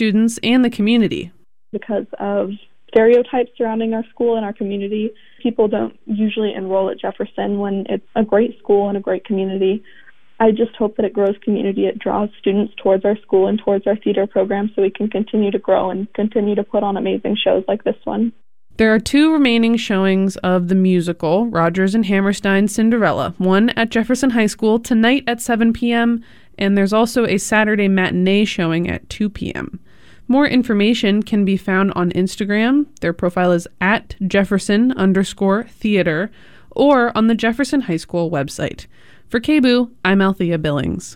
students and the community. Because of stereotypes surrounding our school and our community, people don't usually enroll at Jefferson when it's a great school and a great community. I just hope that it grows community. It draws students towards our school and towards our theater program so we can continue to grow and continue to put on amazing shows like this one. There are 2 remaining showings of the musical, Rodgers and Hammerstein's Cinderella, one at Jefferson High School tonight at 7 p.m., and there's also a Saturday matinee showing at 2 p.m. More information can be found on Instagram. Their profile is at Jefferson_theater or on the Jefferson High School website. For KBOO, I'm Althea Billings.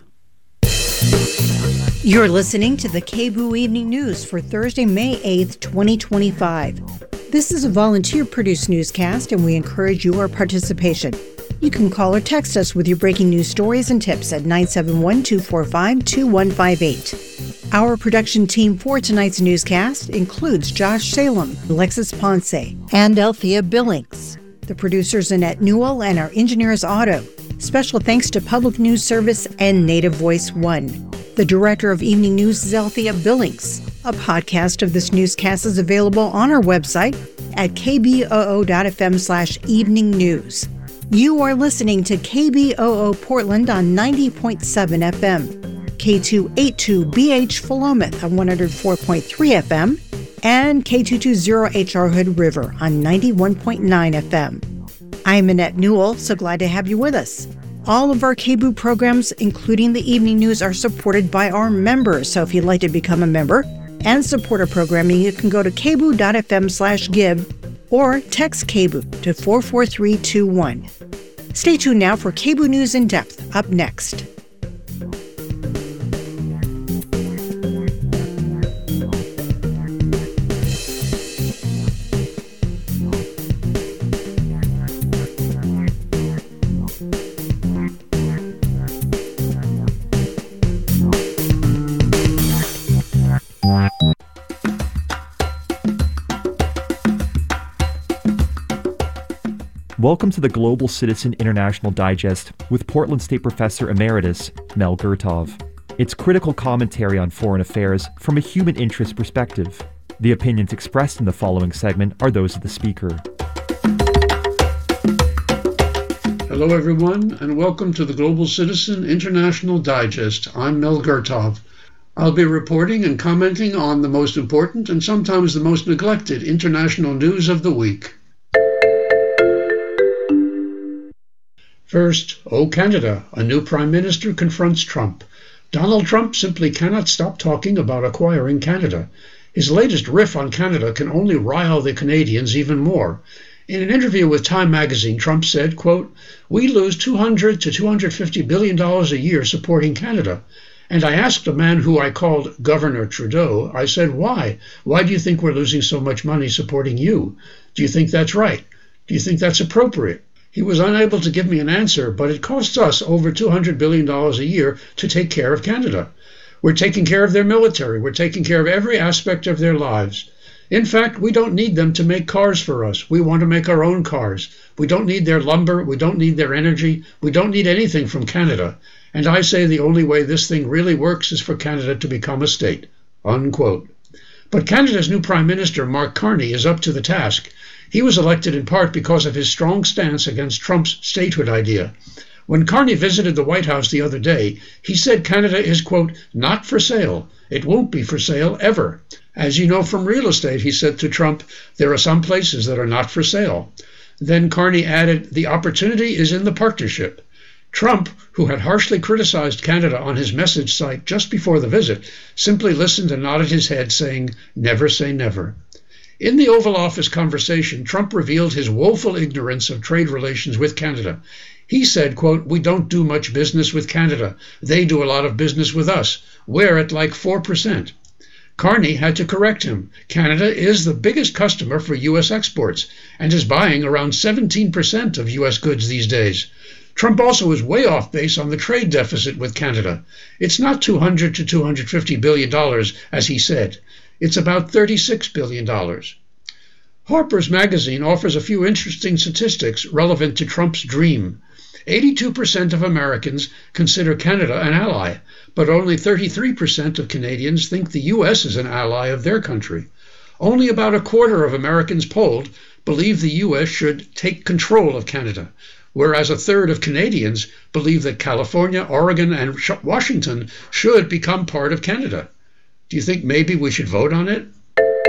You're listening to the KBOO Evening News for Thursday, May 8th, 2025. This is a volunteer-produced newscast, and we encourage your participation. You can call or text us with your breaking news stories and tips at 971-245-2158. Our production team for tonight's newscast includes Josh Salem, Alexis Ponce, and Althea Billings. The producers Annette Newell and our engineers Otto. Special thanks to Public News Service and Native Voice One. The director of Evening News is Althea Billings. A podcast of this newscast is available on our website at kboo.fm/evening news. You are listening to KBOO Portland on 90.7 FM, K282BH Philomath on 104.3 FM, and K220HR Hood River on 91.9 FM. I'm Annette Newell, so glad to have you with us. All of our KBOO programs, including the evening news, are supported by our members. So if you'd like to become a member and support our programming, you can go to kboo.fm/give or text KBOO to 44321. Stay tuned now for KBOO News in Depth, up next. Welcome to the Global Citizen International Digest with Portland State Professor Emeritus Mel Gertov. It's critical commentary on foreign affairs from a human interest perspective. The opinions expressed in the following segment are those of the speaker. Hello everyone, and welcome to the Global Citizen International Digest. I'm Mel Gertov. I'll be reporting and commenting on the most important and sometimes the most neglected international news of the week. First, Canada, a new Prime Minister confronts Trump. Donald Trump simply cannot stop talking about acquiring Canada. His latest riff on Canada can only rile the Canadians even more. In an interview with Time magazine, Trump said, quote, "We lose $200 to $250 billion a year supporting Canada. And I asked a man who I called Governor Trudeau, I said, why? Why do you think we're losing so much money supporting you? Do you think that's right? Do you think that's appropriate?" He was unable to give me an answer, but it costs us over $200 billion a year to take care of Canada. We're taking care of their military. We're taking care of every aspect of their lives. In fact, we don't need them to make cars for us. We want to make our own cars. We don't need their lumber. We don't need their energy. We don't need anything from Canada. And I say the only way this thing really works is for Canada to become a state. Unquote. But Canada's new Prime Minister, Mark Carney, is up to the task. He was elected in part because of his strong stance against Trump's statehood idea. When Carney visited the White House the other day, he said Canada is, quote, not for sale. It won't be for sale ever. As you know from real estate, he said to Trump, there are some places that are not for sale. Then Carney added, the opportunity is in the partnership. Trump, who had harshly criticized Canada on his message site just before the visit, simply listened and nodded his head, saying, never say never. In the Oval Office conversation, Trump revealed his woeful ignorance of trade relations with Canada. He said, quote, we don't do much business with Canada. They do a lot of business with us. We're at like 4%. Carney had to correct him. Canada is the biggest customer for U.S. exports and is buying around 17% of U.S. goods these days. Trump also is way off base on the trade deficit with Canada. It's not $200 to $250 billion, as he said. It's about $36 billion. Harper's Magazine offers a few interesting statistics relevant to Trump's dream. 82% of Americans consider Canada an ally, but only 33% of Canadians think the U.S. is an ally of their country. Only about a quarter of Americans polled believe the U.S. should take control of Canada, whereas a third of Canadians believe that California, Oregon, and Washington should become part of Canada. Do you think maybe we should vote on it?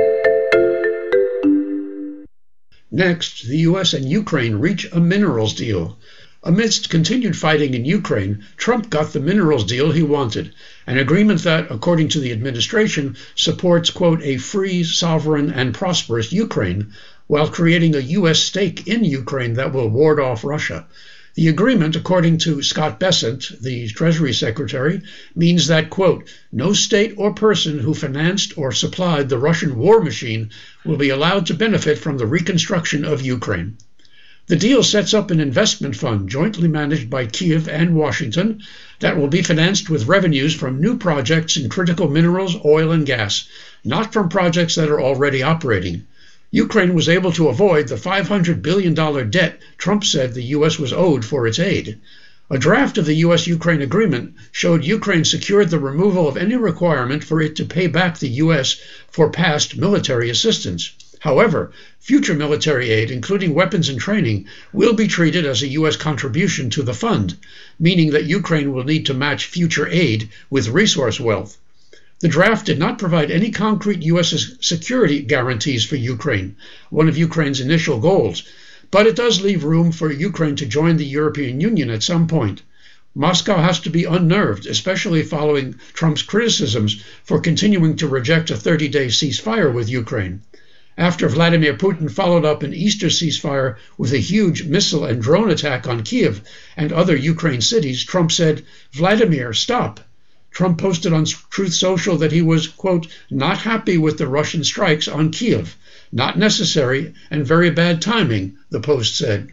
Next, the U.S. and Ukraine reach a minerals deal. Amidst continued fighting in Ukraine, Trump got the minerals deal he wanted, an agreement that, according to the administration, supports, quote, a free, sovereign, and prosperous Ukraine, while creating a U.S. stake in Ukraine that will ward off Russia. The agreement, according to Scott Bessent, the Treasury Secretary, means that, quote, no state or person who financed or supplied the Russian war machine will be allowed to benefit from the reconstruction of Ukraine. The deal sets up an investment fund jointly managed by Kyiv and Washington that will be financed with revenues from new projects in critical minerals, oil, and gas, not from projects that are already operating. Ukraine was able to avoid the $500 billion debt Trump said the U.S. was owed for its aid. A draft of the U.S.-Ukraine agreement showed Ukraine secured the removal of any requirement for it to pay back the U.S. for past military assistance. However, future military aid, including weapons and training, will be treated as a U.S. contribution to the fund, meaning that Ukraine will need to match future aid with resource wealth. The draft did not provide any concrete U.S. security guarantees for Ukraine, one of Ukraine's initial goals, but it does leave room for Ukraine to join the European Union at some point. Moscow has to be unnerved, especially following Trump's criticisms for continuing to reject a 30-day ceasefire with Ukraine. After Vladimir Putin followed up an Easter ceasefire with a huge missile and drone attack on Kyiv and other Ukraine cities, Trump said, "Vladimir, stop." Trump posted on Truth Social that he was, quote, not happy with the Russian strikes on Kyiv, not necessary and very bad timing, the Post said.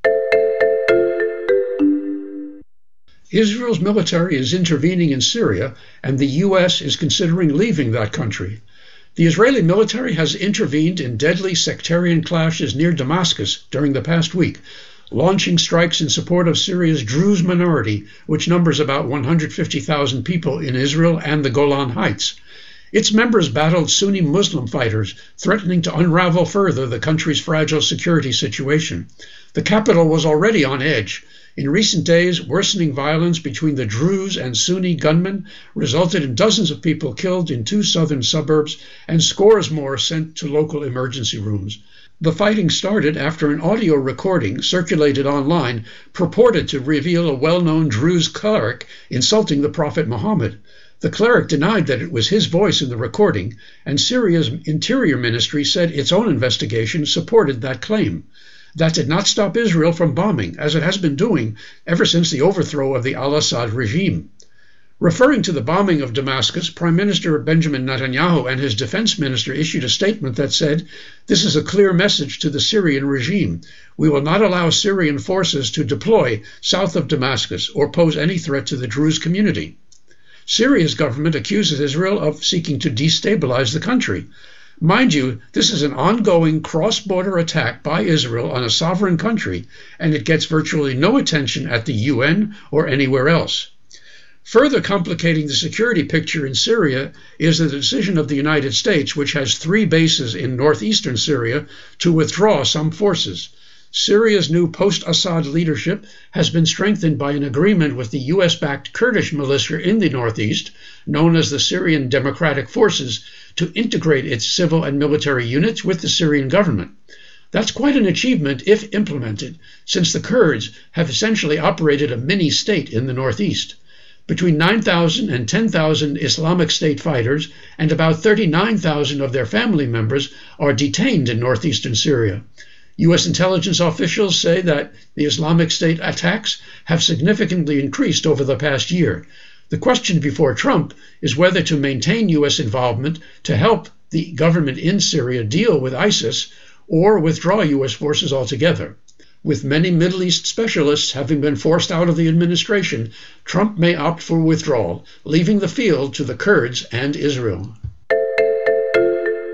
Israel's military is intervening in Syria, and the U.S. is considering leaving that country. The Israeli military has intervened in deadly sectarian clashes near Damascus during the past week, launching strikes in support of Syria's Druze minority, which numbers about 150,000 people in Israel and the Golan Heights. Its members battled Sunni Muslim fighters, threatening to unravel further the country's fragile security situation. The capital was already on edge. In recent days, worsening violence between the Druze and Sunni gunmen resulted in dozens of people killed in 2 southern suburbs and scores more sent to local emergency rooms. The fighting started after an audio recording circulated online purported to reveal a well-known Druze cleric insulting the Prophet Muhammad. The cleric denied that it was his voice in the recording, and Syria's Interior Ministry said its own investigation supported that claim. That did not stop Israel from bombing, as it has been doing ever since the overthrow of the al-Assad regime. Referring to the bombing of Damascus, Prime Minister Benjamin Netanyahu and his defense minister issued a statement that said, "This is a clear message to the Syrian regime. We will not allow Syrian forces to deploy south of Damascus or pose any threat to the Druze community." Syria's government accuses Israel of seeking to destabilize the country. Mind you, this is an ongoing cross-border attack by Israel on a sovereign country, and it gets virtually no attention at the UN or anywhere else. Further complicating the security picture in Syria is the decision of the United States, which has 3 bases in northeastern Syria, to withdraw some forces. Syria's new post-Assad leadership has been strengthened by an agreement with the U.S.-backed Kurdish militia in the northeast, known as the Syrian Democratic Forces, to integrate its civil and military units with the Syrian government. That's quite an achievement if implemented, since the Kurds have essentially operated a mini-state in the northeast. Between 9,000 and 10,000 Islamic State fighters and about 39,000 of their family members are detained in northeastern Syria. U.S. intelligence officials say that the Islamic State attacks have significantly increased over the past year. The question before Trump is whether to maintain U.S. involvement to help the government in Syria deal with ISIS or withdraw U.S. forces altogether. With many Middle East specialists having been forced out of the administration, Trump may opt for withdrawal, leaving the field to the Kurds and Israel.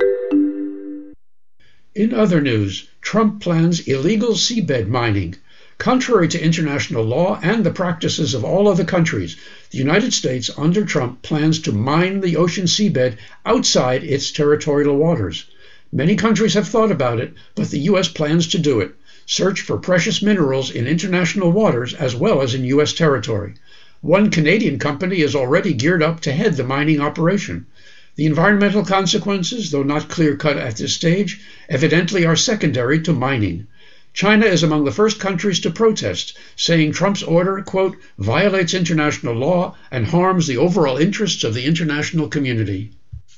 In other news, Trump plans illegal seabed mining. Contrary to international law and the practices of all other countries, the United States, under Trump, plans to mine the ocean seabed outside its territorial waters. Many countries have thought about it, but the U.S. plans to do it. Search for precious minerals in international waters as well as in U.S. territory. One Canadian company is already geared up to head the mining operation. The environmental consequences, though not clear-cut at this stage, evidently are secondary to mining. China is among the first countries to protest, saying Trump's order, quote, violates international law and harms the overall interests of the international community.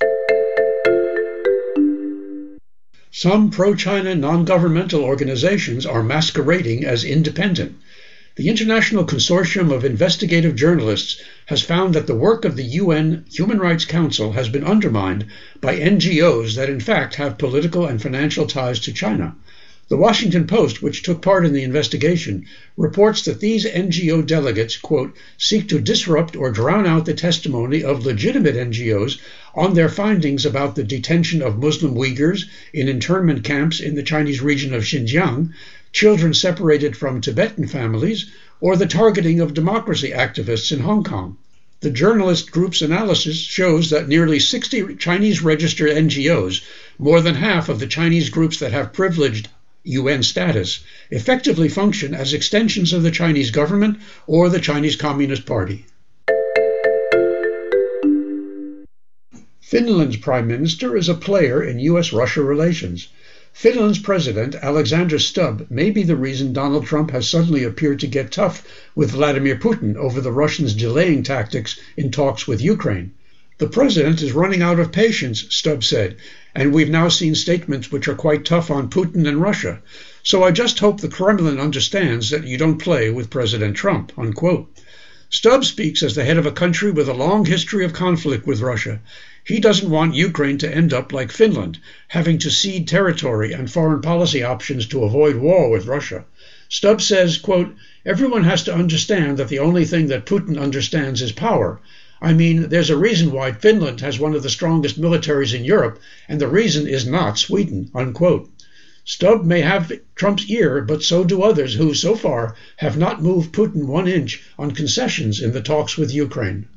Some pro-China non-governmental organizations are masquerading as independent. The International Consortium of Investigative Journalists has found that the work of the UN Human Rights Council has been undermined by NGOs that in fact have political and financial ties to China. The Washington Post, which took part in the investigation, reports that these NGO delegates, quote, seek to disrupt or drown out the testimony of legitimate NGOs on their findings about the detention of Muslim Uyghurs in internment camps in the Chinese region of Xinjiang, children separated from Tibetan families, or the targeting of democracy activists in Hong Kong. The journalist group's analysis shows that nearly 60 Chinese registered NGOs, more than half of the Chinese groups that have privileged UN status, effectively function as extensions of the Chinese government or the Chinese Communist Party. Finland's prime minister is a player in U.S.-Russia relations. Finland's president, Alexander Stubb, may be the reason Donald Trump has suddenly appeared to get tough with Vladimir Putin over the Russians' delaying tactics in talks with Ukraine. The president is running out of patience, Stubb said, and we've now seen statements which are quite tough on Putin and Russia. So I just hope the Kremlin understands that you don't play with President Trump, unquote. Stubb speaks as the head of a country with a long history of conflict with Russia. He doesn't want Ukraine to end up like Finland, having to cede territory and foreign policy options to avoid war with Russia. Stubb says, quote, everyone has to understand that the only thing that Putin understands is power. I mean, there's a reason why Finland has one of the strongest militaries in Europe, and the reason is not Sweden, unquote. Stubb may have Trump's ear, but so do others who, so far, have not moved Putin 1 inch on concessions in the talks with Ukraine.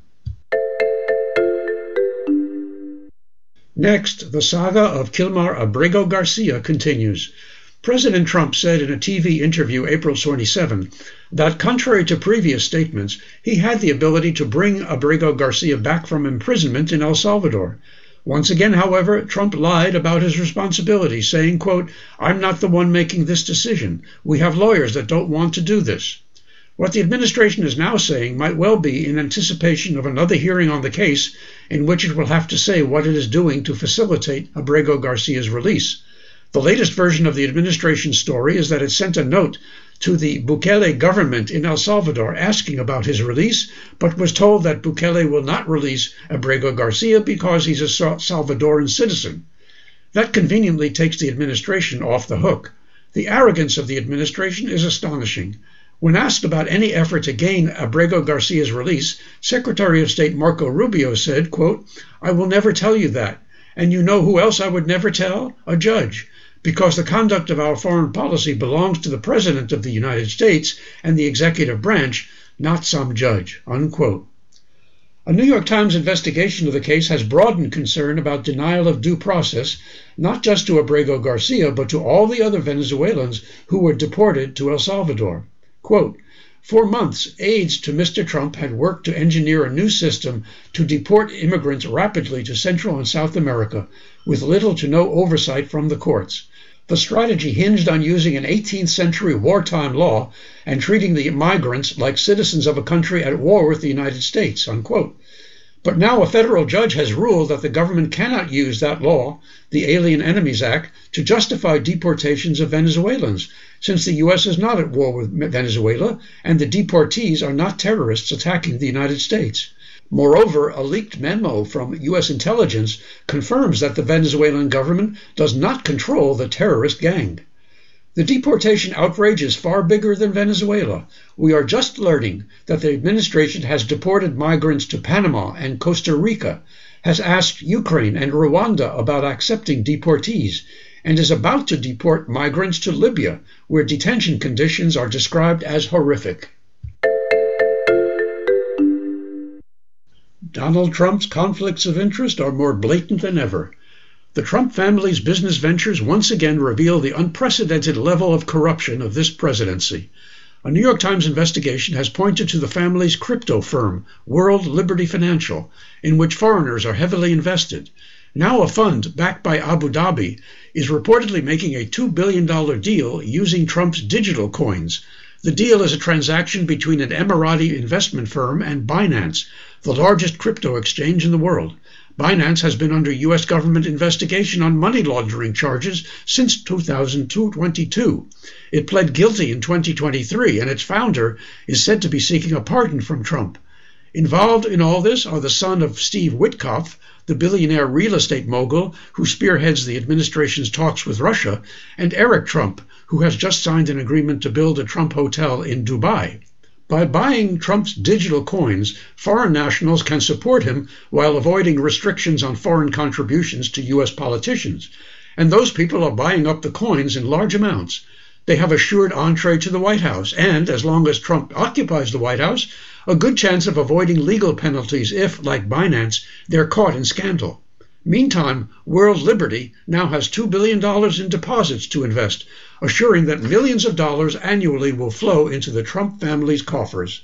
Next, the saga of Kilmar Abrego Garcia continues. President Trump said in a TV interview April 27 that, contrary to previous statements, he had the ability to bring Abrego Garcia back from imprisonment in El Salvador. Once again, however, Trump lied about his responsibility, saying, quote, I'm not the one making this decision. We have lawyers that don't want to do this. What the administration is now saying might well be in anticipation of another hearing on the case in which it will have to say what it is doing to facilitate Abrego Garcia's release. The latest version of the administration's story is that it sent a note to the Bukele government in El Salvador asking about his release, but was told that Bukele will not release Abrego Garcia because he's a Salvadoran citizen. That conveniently takes the administration off the hook. The arrogance of the administration is astonishing. When asked about any effort to gain Abrego Garcia's release, Secretary of State Marco Rubio said, quote, I will never tell you that. And you know who else I would never tell? A judge. Because the conduct of our foreign policy belongs to the President of the United States and the executive branch, not some judge, unquote. A New York Times investigation of the case has broadened concern about denial of due process, not just to Abrego Garcia, but to all the other Venezuelans who were deported to El Salvador. Quote, for months, aides to Mr. Trump had worked to engineer a new system to deport immigrants rapidly to Central and South America, with little to no oversight from the courts. The strategy hinged on using an 18th century wartime law and treating the migrants like citizens of a country at war with the United States, unquote. But now a federal judge has ruled that the government cannot use that law, the Alien Enemies Act, to justify deportations of Venezuelans, since the U.S. is not at war with Venezuela and the deportees are not terrorists attacking the United States. Moreover, a leaked memo from U.S. intelligence confirms that the Venezuelan government does not control the terrorist gang. The deportation outrage is far bigger than Venezuela. We are just learning that the administration has deported migrants to Panama and Costa Rica, has asked Ukraine and Rwanda about accepting deportees, and is about to deport migrants to Libya, where detention conditions are described as horrific. Donald Trump's conflicts of interest are more blatant than ever. The Trump family's business ventures once again reveal the unprecedented level of corruption of this presidency. A New York Times investigation has pointed to the family's crypto firm, World Liberty Financial, in which foreigners are heavily invested. Now a fund backed by Abu Dhabi is reportedly making a $2 billion deal using Trump's digital coins. The deal is a transaction between an Emirati investment firm and Binance, the largest crypto exchange in the world. Binance has been under U.S. government investigation on money laundering charges since 2022. It pled guilty in 2023, and its founder is said to be seeking a pardon from Trump. Involved in all this are the son of Steve Witkoff, the billionaire real estate mogul who spearheads the administration's talks with Russia, and Eric Trump, who has just signed an agreement to build a Trump hotel in Dubai. By buying Trump's digital coins, foreign nationals can support him while avoiding restrictions on foreign contributions to U.S. politicians. And those people are buying up the coins in large amounts. They have assured entree to the White House, and as long as Trump occupies the White House, a good chance of avoiding legal penalties if, like Binance, they're caught in scandal. Meantime, World Liberty now has $2 billion in deposits to invest, assuring that millions of dollars annually will flow into the Trump family's coffers.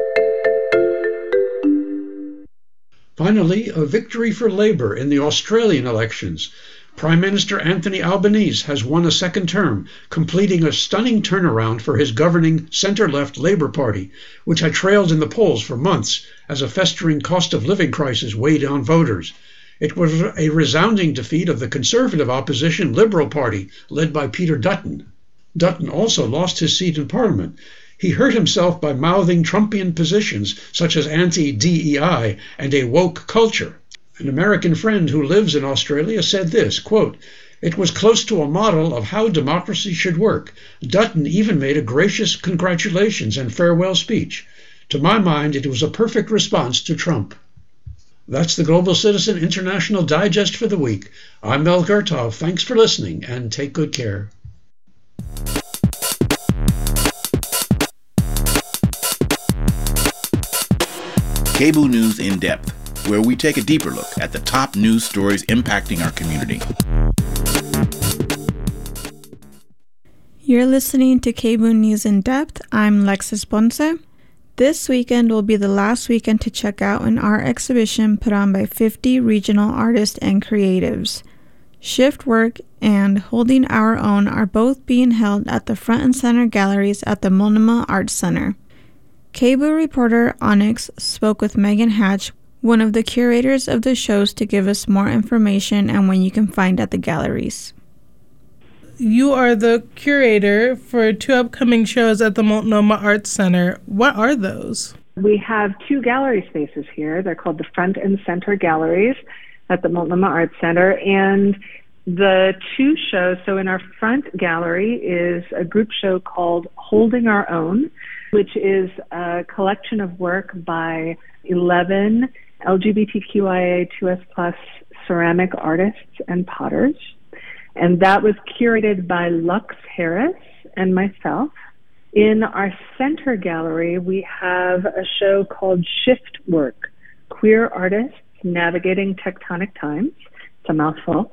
Finally, a victory for Labour in the Australian elections. Prime Minister Anthony Albanese has won a second term, completing a stunning turnaround for his governing centre-left Labour Party, which had trailed in the polls for months as a festering cost-of-living crisis weighed on voters. It was a resounding defeat of the Conservative opposition Liberal Party, led by Peter Dutton. Dutton also lost his seat in Parliament. He hurt himself by mouthing Trumpian positions such as anti-DEI and a woke culture. An American friend who lives in Australia said this, quote, "It was close to a model of how democracy should work. Dutton even made a gracious congratulations and farewell speech. To my mind, it was a perfect response to Trump." That's the Global Citizen International Digest for the week. I'm Mel Gertov. Thanks for listening, and take good care. Cable News in Depth, where we take a deeper look at the top news stories impacting our community. You're listening to Cable News in Depth. I'm Lexis Ponce. This weekend will be the last weekend to check out an art exhibition put on by 50 regional artists and creatives. Shift Work and Holding Our Own are both being held at the Front and Center galleries at the Multnomah Arts Center. Cable reporter Onyx spoke with Megan Hatch, one of the curators of the shows, to give us more information and when you can find at the galleries. You are the curator for 2 upcoming shows at the Multnomah Arts Center. What are those? We have 2 gallery spaces here. They're called the Front and Center Galleries at the Multnomah Arts Center. And the 2 shows, so in our front gallery is a group show called Holding Our Own, which is a collection of work by 11 LGBTQIA2S+ ceramic artists and potters. And that was curated by Lux Harris and myself. In our center gallery, we have a show called Shift Work, Queer Artists Navigating Tectonic Times. It's a mouthful.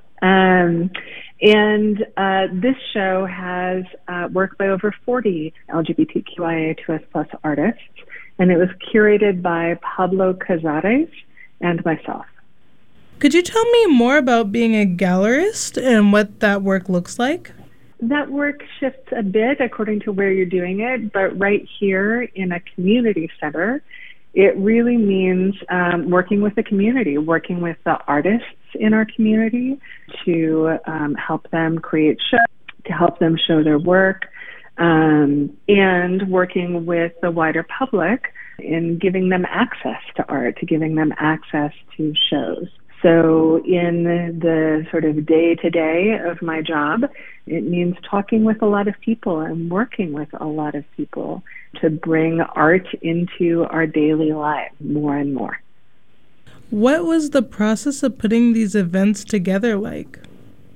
This show has work by over 40 LGBTQIA2S+ artists, and it was curated by Pablo Cazares and myself. Could you tell me more about being a gallerist and what that work looks like? That work shifts a bit according to where you're doing it, but right here in a community center, it really means working with the community, working with the artists in our community to help them create shows, to help them show their work, and working with the wider public in giving them access to art, to giving them access to shows. So in the sort of day-to-day of my job, it means talking with a lot of people and working with a lot of people to bring art into our daily lives more and more. What was the process of putting these events together like?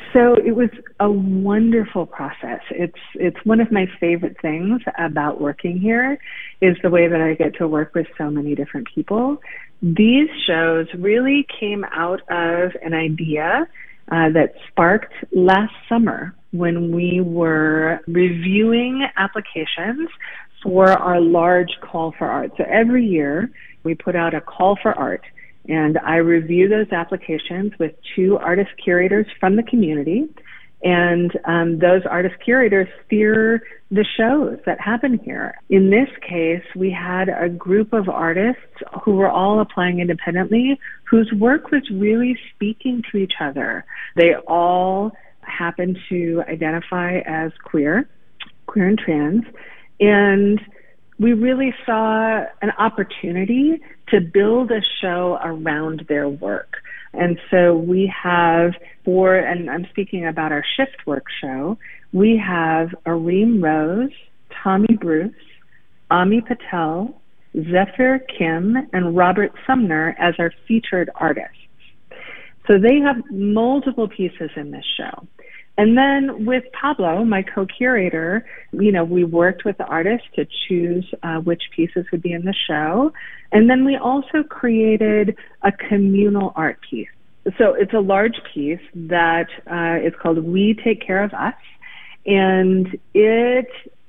So it was a wonderful process. It's one of my favorite things about working here is the way that I get to work with so many different people. These shows really came out of an idea that sparked last summer when we were reviewing applications for our large call for art. So every year we put out a call for art, and I review those applications with 2 artist curators from the community. And those artist curators steer the shows that happen here. In this case, we had a group of artists who were all applying independently, whose work was really speaking to each other. They all happened to identify as queer and trans. And we really saw an opportunity to build a show around their work. And so we have, and I'm speaking about our shift work show, we have Areem Rose, Tommy Bruce, Ami Patel, Zephyr Kim, and Robert Sumner as our featured artists. So they have multiple pieces in this show. And then with Pablo, my co-curator, we worked with the artists to choose which pieces would be in the show. And then we also created a communal art piece. So it's a large piece that is called We Take Care of Us. And it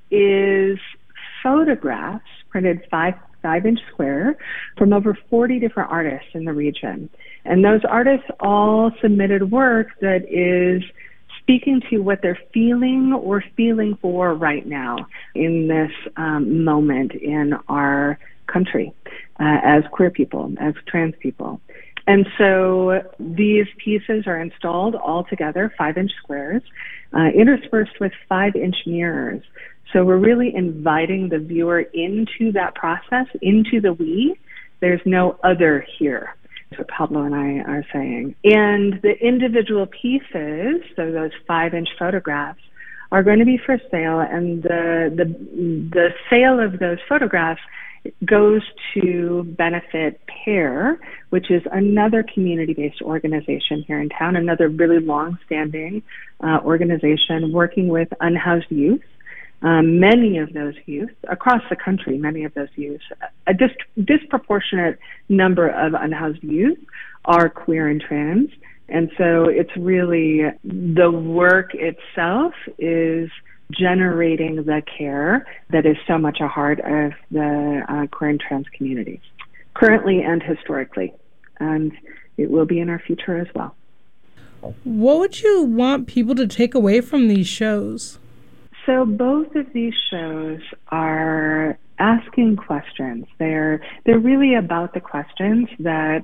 is photographs printed 5-inch square from over 40 different artists in the region. And those artists all submitted work that is speaking to what they're feeling or feeling for right now in this moment in our country as queer people, as trans people. And so these pieces are installed all together, 5-inch squares, interspersed with 5-inch mirrors. So we're really inviting the viewer into that process, into the we. There's no other here. That's what Pablo and I are saying. And the individual pieces, so those 5-inch photographs, are going to be for sale, and the sale of those photographs goes to benefit PAIR, which is another community-based organization here in town, another really long-standing organization working with unhoused youth. Many of those youth, across the country, a disproportionate number of unhoused youth are queer and trans. And so it's really, the work itself is generating the care that is so much a heart of the queer and trans communities, currently and historically. And it will be in our future as well. What would you want people to take away from these shows? So both of these shows are asking questions. They're really about the questions that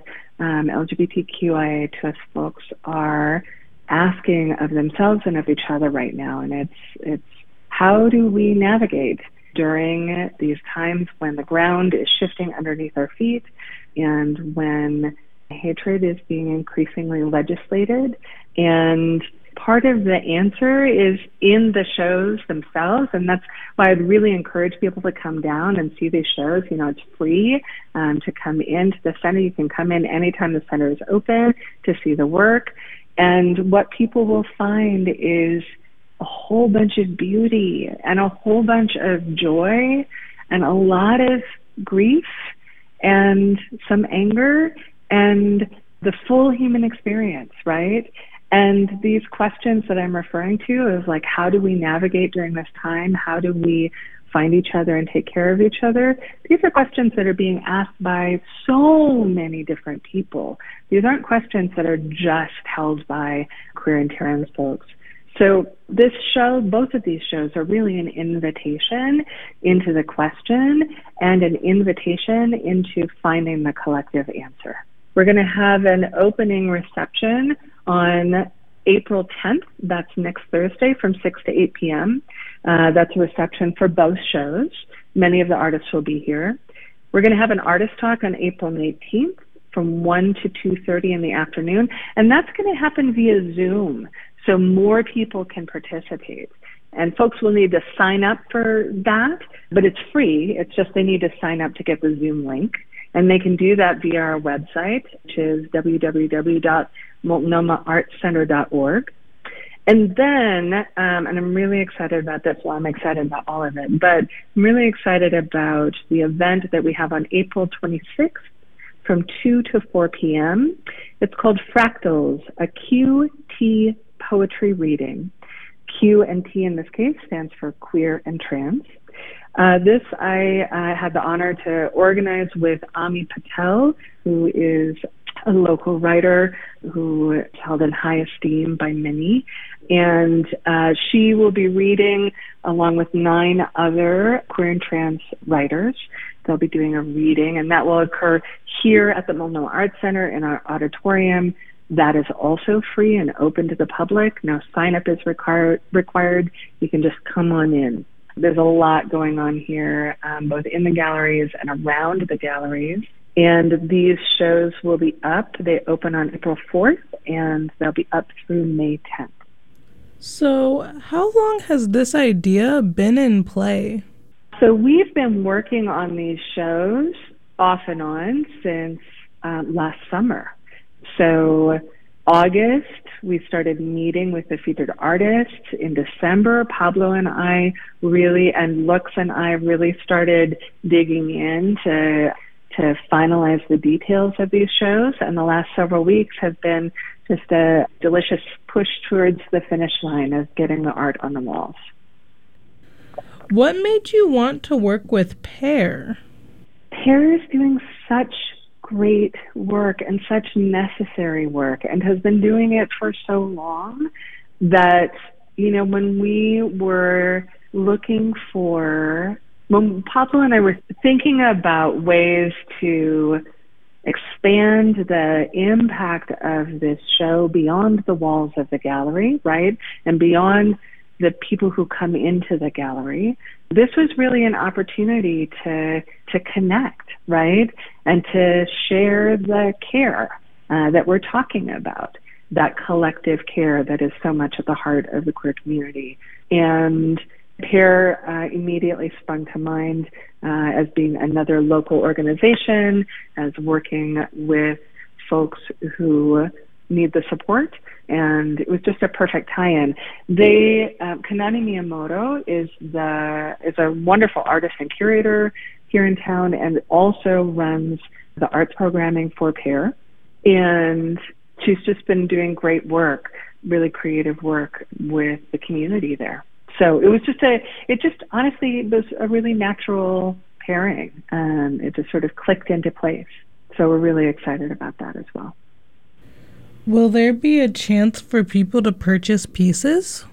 LGBTQIA+ folks are asking of themselves and of each other right now. And it's how do we navigate during these times when the ground is shifting underneath our feet and when hatred is being increasingly legislated. And part of the answer is in the shows themselves, and that's why I'd really encourage people to come down and see these shows. It's free to come into the center. You can come in anytime the center is open to see the work. And what people will find is a whole bunch of beauty and a whole bunch of joy and a lot of grief and some anger and the full human experience, right? And these questions that I'm referring to is like, how do we navigate during this time? How do we find each other and take care of each other? These are questions that are being asked by so many different people. These aren't questions that are just held by queer and trans folks. So this show, both of these shows are really an invitation into the question and an invitation into finding the collective answer. We're going to have an opening reception on April 10th. That's next Thursday from 6 to 8 p.m. That's a reception for both shows. Many of the artists will be here. We're going to have an artist talk on April 18th from 1 to 2:30 in the afternoon, and that's going to happen via Zoom, so more people can participate. And folks will need to sign up for that, but it's free. It's just they need to sign up to get the Zoom link. And they can do that via our website, which is www.multnomaartscenter.org. And then, and I'm really excited about this. Well, I'm excited about all of it, but I'm really excited about the event that we have on April 26th from 2 to 4 p.m. It's called Fractals, a QT poetry reading. Q and T in this case stands for queer and trans. This I had the honor to organize with Ami Patel, who is a local writer who is held in high esteem by many. And she will be reading along with 9 other queer and trans writers. They'll be doing a reading, and that will occur here at the Multnomah Arts Center in our auditorium. That is also free and open to the public. No sign-up is required. You can just come on in. There's a lot going on here, both in the galleries and around the galleries. And these shows will be up. They open on April 4th, and they'll be up through May 10th. So how long has this idea been in play? So we've been working on these shows off and on since last summer. So August, we started meeting with the featured artists. In December, Pablo and I really, and Lux and I really started digging in to finalize the details of these shows. And the last several weeks have been just a delicious push towards the finish line of getting the art on the walls. What made you want to work with PAIR? PAIR is doing such great work and such necessary work and has been doing it for so long that, you know, when we were when Pablo and I were thinking about ways to expand the impact of this show beyond the walls of the gallery, right, and beyond the people who come into the gallery, this was really an opportunity to connect, right, and to share the care that we're talking about, that collective care that is so much at the heart of the queer community. And PAIR immediately sprung to mind as being another local organization, as working with folks who need the support, and it was just a perfect tie-in. Kanani Miyamoto is a wonderful artist and curator here in town, and also runs the arts programming for PAIR. And she's just been doing great work, really creative work with the community there. So it just honestly was a really natural pairing. It just sort of clicked into place. So we're really excited about that as well. Will there be a chance for people to purchase pieces?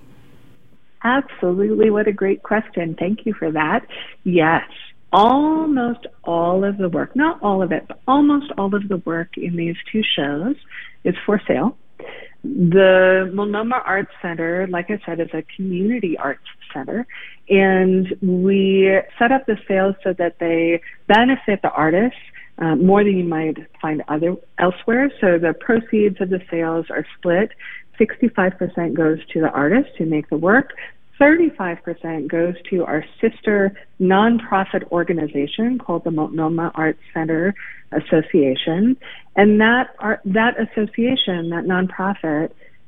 Absolutely. What a great question. Thank you for that. Yes. Almost all of the work, not all of it, but almost all of the work in these 2 shows is for sale. The Multnomah Arts Center, like I said, is a community arts center, and we set up the sales so that they benefit the artists more than you might find elsewhere. So the proceeds of the sales are split. 65% goes to the artists who make the work. 35% goes to our sister nonprofit organization called the Multnomah Arts Center Association. And that association, that nonprofit,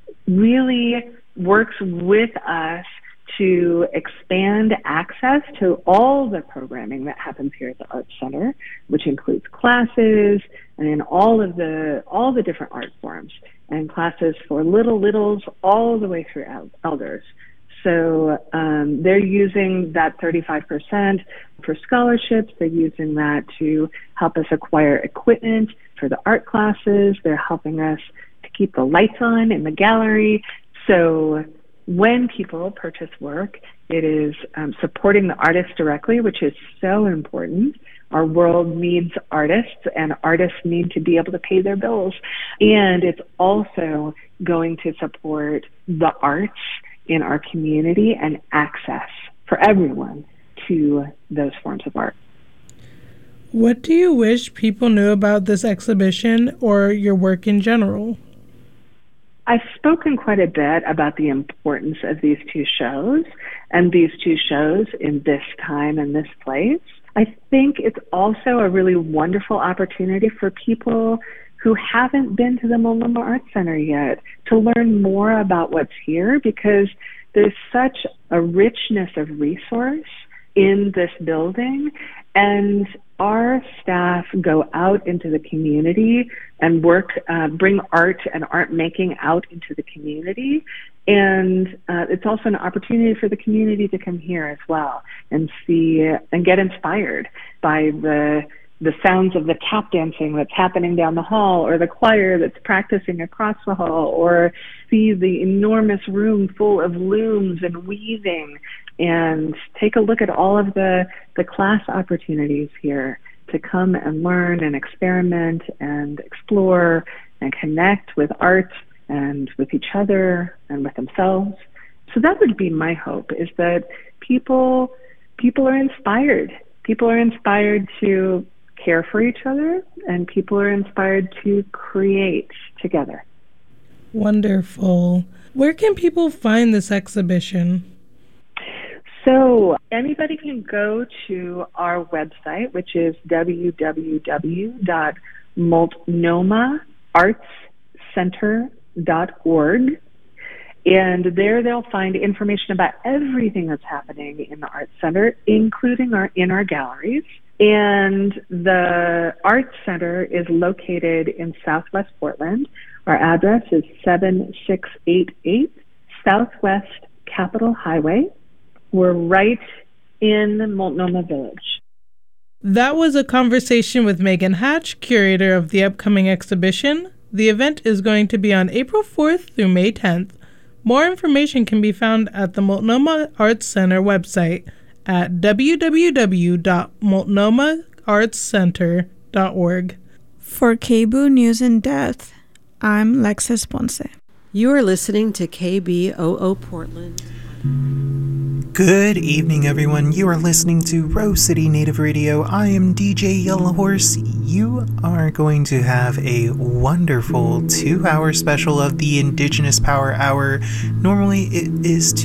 really works with us to expand access to all the programming that happens here at the Arts Center, which includes classes and all the different art forms, and classes for littles all the way through elders. So they're using that 35% for scholarships. They're using that to help us acquire equipment for the art classes. They're helping us to keep the lights on in the gallery. So when people purchase work, it is supporting the artists directly, which is so important. Our world needs artists, and artists need to be able to pay their bills. And it's also going to support the arts in our community and access for everyone to those forms of art. What do you wish people knew about this exhibition or your work in general? I've spoken quite a bit about the importance of these 2 shows and these 2 shows in this time and this place. I think it's also a really wonderful opportunity for people who haven't been to the Multnomah Arts Center yet to learn more about what's here, because there's such a richness of resource in this building, and our staff go out into the community and bring art and art making out into the community. And it's also an opportunity for the community to come here as well and see and get inspired by the sounds of the tap dancing that's happening down the hall, or the choir that's practicing across the hall, or see the enormous room full of looms and weaving, and take a look at all of the class opportunities here to come and learn and experiment and explore and connect with art and with each other and with themselves. So that would be my hope, is that people are inspired. People are inspired to care for each other, and people are inspired to create together. Wonderful. Where can people find this exhibition? So anybody can go to our website, which is www.multnomahArtsCenter.org. And there they'll find information about everything that's happening in the Arts Center, including in our galleries. And the Arts Center is located in Southwest Portland. Our address is 7688 Southwest Capitol Highway. We're right in Multnomah Village. That was a conversation with Megan Hatch, curator of the upcoming exhibition. The event is going to be on April 4th through May 10th. More information can be found at the Multnomah Arts Center website at www.multnomahArtsCenter.org. For KBOO News in Depth, I'm Lexis Ponce. You are listening to KBOO Portland. Good evening, everyone. You are listening to Rose City Native Radio. I am DJ Yellow Horse. You are going to have a wonderful 2-hour special of the Indigenous Power Hour. Normally, it is